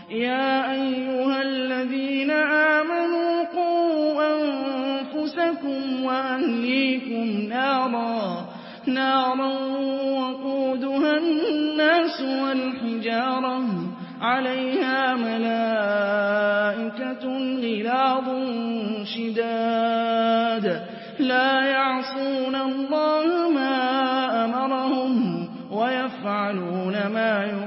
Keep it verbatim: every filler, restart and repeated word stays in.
يَا أَيُّهَا الَّذِينَ آمَنُوا قُوا أَنفُسَكُمْ وَأَهْلِيكُمْ نَارًا وَقُودُهَا النَّاسُ وَالْحِجَارَةُ عَلَيْهَا مَلَائِكَةٌ غِلَاظٌ شِدَادٌ لَّا يَعْصُونَ اللَّهَ مَا أَمَرَهُمْ وَيَفْعَلُونَ مَا يُؤْمَرُونَ